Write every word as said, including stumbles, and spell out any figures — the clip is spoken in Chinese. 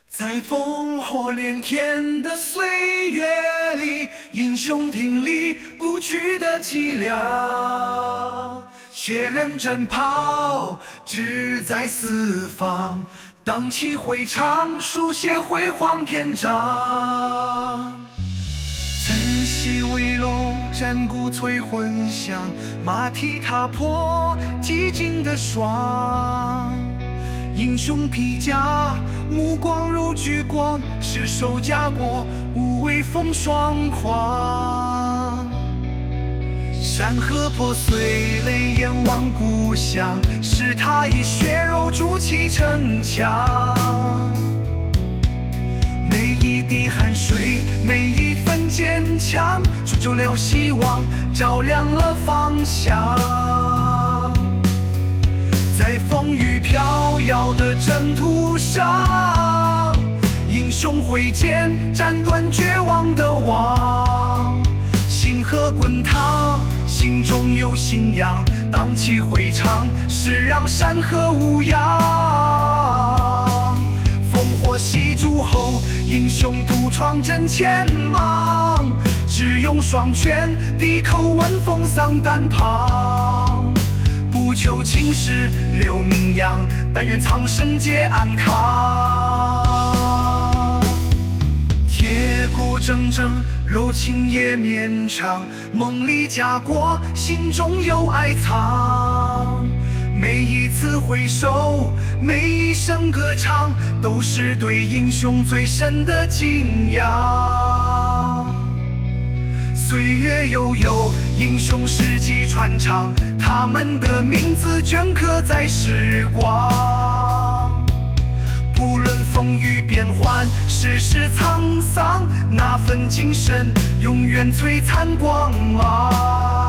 在烽火连天的岁月里，英雄挺立不屈的脊梁，血刃战袍志在四方，荡气回肠，书写辉煌篇章。晨曦微露，战鼓催魂响，马蹄踏破寂静的霜。英雄披甲，目光如炬光，赤手家国，无畏风霜狂。山河破碎，泪眼望故乡，是他以血肉筑起城墙。每一滴汗水，每一份坚强，铸就了希望，照亮了方向。在风雨飘摇的征途上，英雄挥剑斩断绝望的网。星河滚烫，心中有信仰，荡气回肠，誓让山河无恙。烽火熄烛后，英雄独闯阵前芒，只用双拳抵口闻风丧胆旁。不求青史留名扬，但愿苍生皆安康。铁骨铮铮，柔情也绵长，梦里家国，心中有爱藏。每一次回首，每一声歌唱，都是对英雄最深的敬仰。岁月悠悠，英雄事迹传唱，他们的名字镌刻在时光。不论风雨变幻，世事沧桑，那份精神永远璀璨光芒。